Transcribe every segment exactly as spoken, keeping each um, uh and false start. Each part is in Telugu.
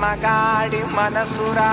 మగాడి మనసురా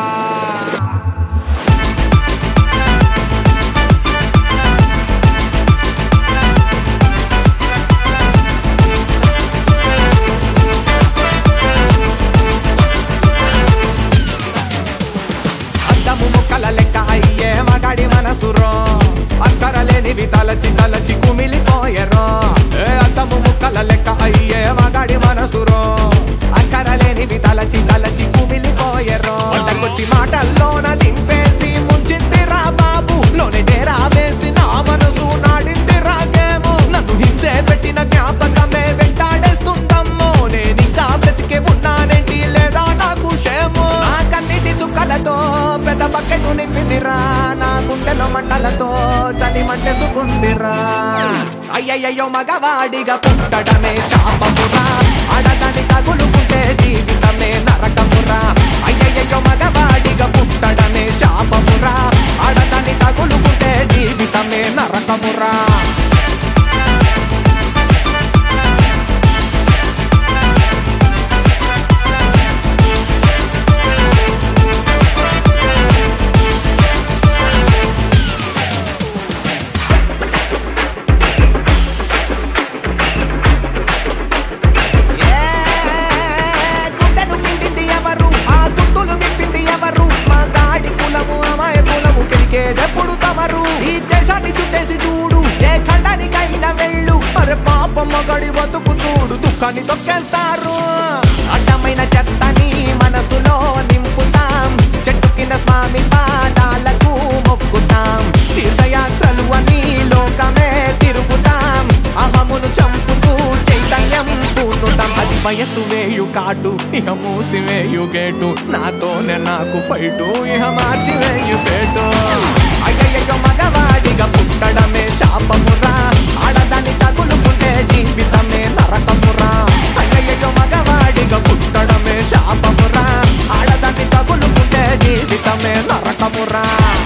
అద్దము ముక్కల లెక్క అయ్యే మగాడి మనసురో అక్కరలేనివి తలచి తలచి కుమిలిపోయరో అద్దము ముక్కల లెక్క అయ్యే మగాడి మనసురో అక్కరలేనివి తలచి తలచి కుమిలిపోయరో వంటకొచ్చి మాటల్లోన దింపేసి ముంచిందిరా బాబు లోనే డేరా వేసి నా మనసు నాడిందిరా గేము నన్ను హింసే పెట్టిన జ్ఞాపకమే వెంటాడేస్తుందమ్మో నేనింకా బ్రతికే ఉన్నానేంటి లేదా నాకు క్షేమో నా కన్నిటి చుక్కలతో పెద్ద బకెట్టు నింపిందిరా నా గుండెలో మంటలతో చలి మంటెసుకుందిరా అయ్యయ్యో మగవాడిగా పుట్టడమే శాపమురా ఆడదాని తగులుకుంటే జీవితమే నరకమురా అయ్యయ్యో మగవాడిగా పుట్టడమే శాపమురా ఆడదాని తగులుకుంటే జీవితమే నరకమురా ఎప్పుడు తమరు ఈ దేశాన్ని చుట్టేసి చూడు ఏ ఖండానికైనా వెళ్ళు అరే పాపం మగడి బతుకు చూడు దుఃఖాన్ని తొక్కేస్తారు అడ్డమైన చెత్తని మనసులో నింపుతాం చెట్టు కింద స్వామి పాదాలకు మొక్కుతాం తీర్థయాత్రలు అని లోకమే తిరుగుతాం అహమును చంపుతూ చైతన్యం పూనుతాం అది వయసు వేయు కాటు ఇహ మూసి వేయు గేటు నాతోనే నాకు ఫైటు ఇహ మార్చి వేయు ఫేటు అయ్యయ్యో మగవాడిగా పుట్టడమే శాపమురా ఆడదాన్ని తగులుకుంటే జీవితమే నరకమురా అయ్యయ్యో మగవాడిగా పుట్టడమే శాపమురా ఆడదాన్ని తగులుకుంటే జీవితమే నరకమురా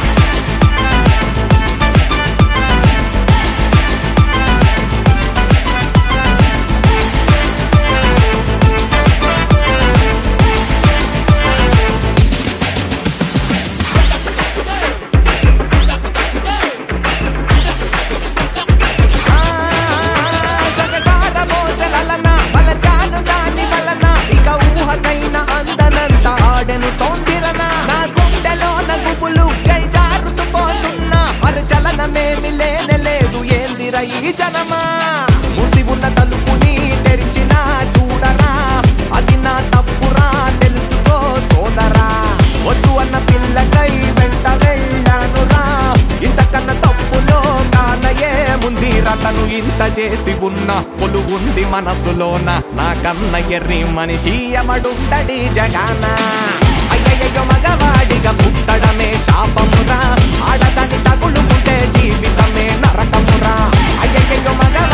ఈ జనమా మూసి ఉన్న తలుపుని తెరిచినా చూడరా అది నా తప్పురా తెలుసుకో సోదరా వద్దు అన్న పిల్లకై వెంట వెళ్ళానురా ఇంతకన్నా తప్పులో కానయే ముందిరా తను ఇంత చేసి ఉన్న కొలువుంది మనసులోన నాకన్న ఎర్రి మనిషి యమడుండడి జగాన అయ్యయ్యో మగవాడిగా పుట్టడమే శాపమురా ఆడదాన్ని తగులుకుంటే జీవితమే నరకమురా అయ్యయ్యో మగ